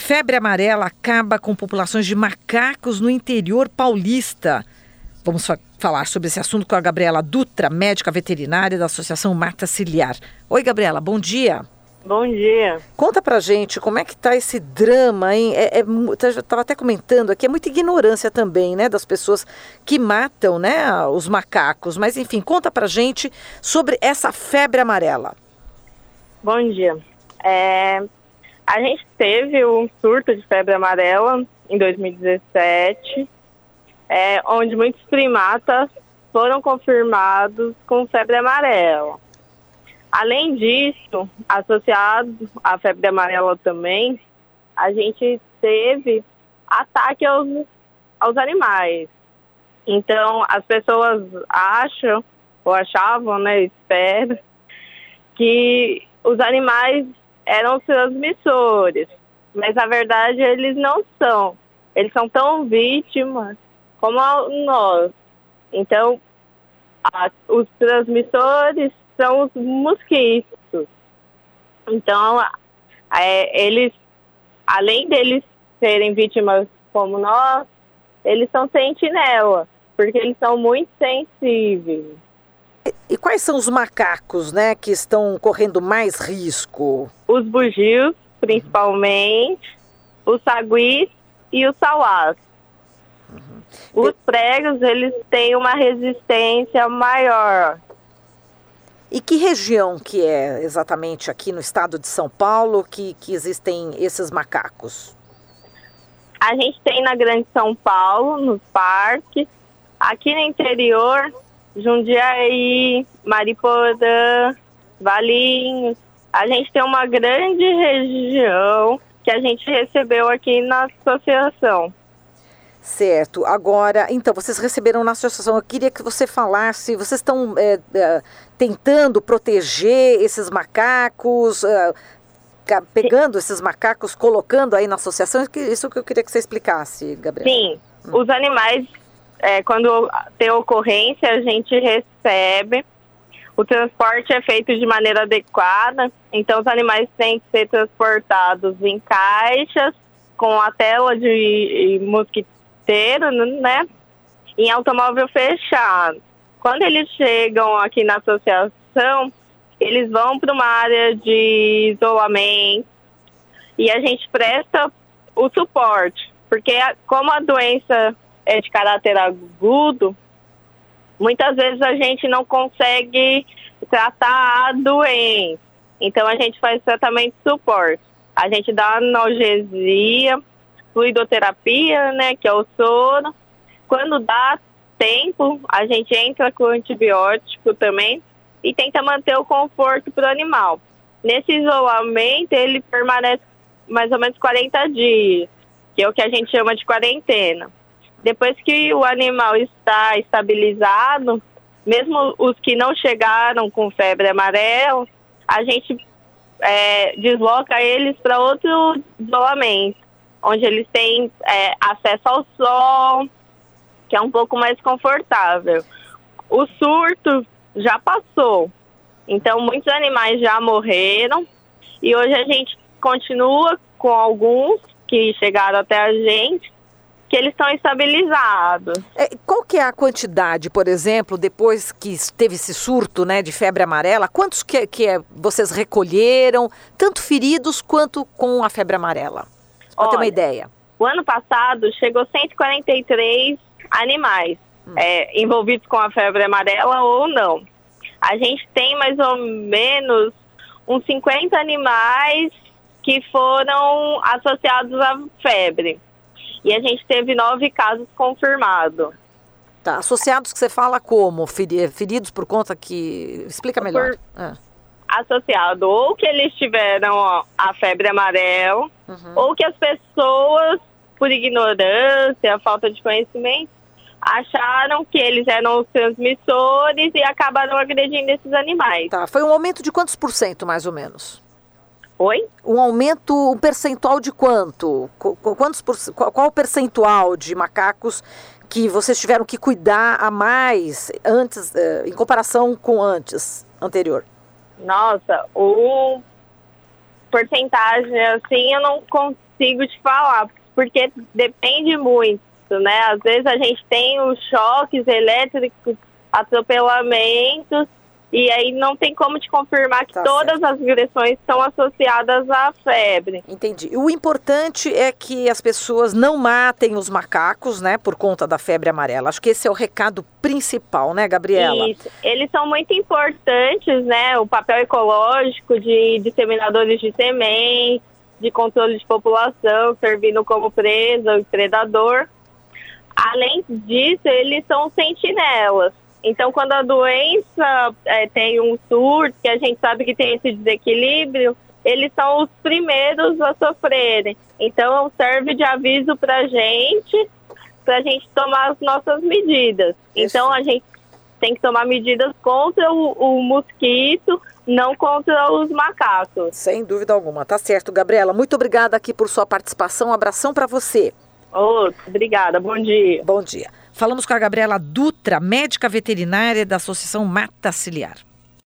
febre amarela acaba com populações de macacos no interior paulista. Vamos falar sobre esse assunto com a Gabriela Dutra, médica veterinária da Associação Mata Ciliar. Oi, Gabriela, bom dia. Bom dia. Conta pra gente como é que tá esse drama, hein? Eu estava até comentando aqui, é muita ignorância também, né, das pessoas que matam, né, os macacos. Mas, enfim, conta pra gente sobre essa febre amarela. Bom dia. A gente teve um surto de febre amarela em 2017, onde muitos primatas foram confirmados com febre amarela. Além disso, associado à febre amarela também, a gente teve ataque aos animais. Então, as pessoas acham, ou achavam, né, espero, que os animais eram os transmissores, mas na verdade eles não são. Eles são tão vítimas como nós. Então, os transmissores são os mosquitos. Então, eles, além deles serem vítimas como nós, eles são sentinela, porque eles são muito sensíveis. E quais são os macacos, né, que estão correndo mais risco? Os bugios, principalmente, os saguis e os sauás. Os pregos, eles têm uma resistência maior. E que região que é exatamente aqui no estado de São Paulo que existem esses macacos? A gente tem na Grande São Paulo, nos parques, aqui no interior, Jundiaí, Mariporã, Valinhos. A gente tem uma grande região que a gente recebeu aqui na associação. Certo. Agora, então, vocês receberam na associação, eu queria que você falasse, vocês estão tentando proteger esses macacos, pegando esses macacos, colocando aí na associação? Isso que eu queria que você explicasse, Gabriela. Sim, os animais, quando tem ocorrência, a gente recebe. O transporte é feito de maneira adequada, então os animais têm que ser transportados em caixas, com a tela de mosquiteiro, né? Em automóvel fechado. Quando eles chegam aqui na associação, eles vão para uma área de isolamento e a gente presta o suporte, porque como a doença é de caráter agudo, muitas vezes a gente não consegue tratar a doença. Então a gente faz tratamento de suporte. A gente dá analgesia, fluidoterapia, né, que é o soro. Quando dá tempo, a gente entra com antibiótico também e tenta manter o conforto para o animal. Nesse isolamento, ele permanece mais ou menos 40 dias, que é o que a gente chama de quarentena. Depois que o animal está estabilizado, mesmo os que não chegaram com febre amarela, a gente desloca eles para outro isolamento, onde eles têm acesso ao sol, que é um pouco mais confortável. O surto já passou, então muitos animais já morreram e hoje a gente continua com alguns que chegaram até a gente, que eles estão estabilizados. Qual que é a quantidade, por exemplo, depois que teve esse surto, né, de febre amarela, quantos vocês recolheram, tanto feridos quanto com a febre amarela? Para ter uma ideia. O ano passado chegou 143 animais envolvidos com a febre amarela ou não. A gente tem mais ou menos uns 50 animais que foram associados à febre. E a gente teve 9 casos confirmados. Tá, associados que você fala como? Feridos por conta que... Explica melhor. Associado ou que eles tiveram a febre amarela, ou que as pessoas, por ignorância, falta de conhecimento, acharam que eles eram os transmissores e acabaram agredindo esses animais. Tá, foi um aumento de quantos por cento, mais ou menos? Oi? Um percentual de quanto? Qual o percentual de macacos que vocês tiveram que cuidar a mais antes, em comparação com anterior? Nossa, o porcentagem assim eu não consigo te falar, porque depende muito, né? Às vezes a gente tem os choques elétricos, atropelamentos, e aí não tem como te confirmar que todas as agressões estão associadas à febre. Entendi. O importante é que as pessoas não matem os macacos, né, por conta da febre amarela. Acho que esse é o recado principal, né, Gabriela? Isso. Eles são muito importantes, né? O papel ecológico de disseminadores de sementes, de controle de população, servindo como presa e predador. Além disso, eles são sentinelas. Então, quando a doença tem um surto, que a gente sabe que tem esse desequilíbrio, eles são os primeiros a sofrerem. Então, serve de aviso para a gente tomar as nossas medidas. Isso. Então, a gente tem que tomar medidas contra o mosquito, não contra os macacos. Sem dúvida alguma. Tá certo, Gabriela. Muito obrigada aqui por sua participação. Um abração para você. Obrigada. Bom dia. Bom dia. Falamos com a Gabriela Dutra, médica veterinária da Associação Mata Ciliar.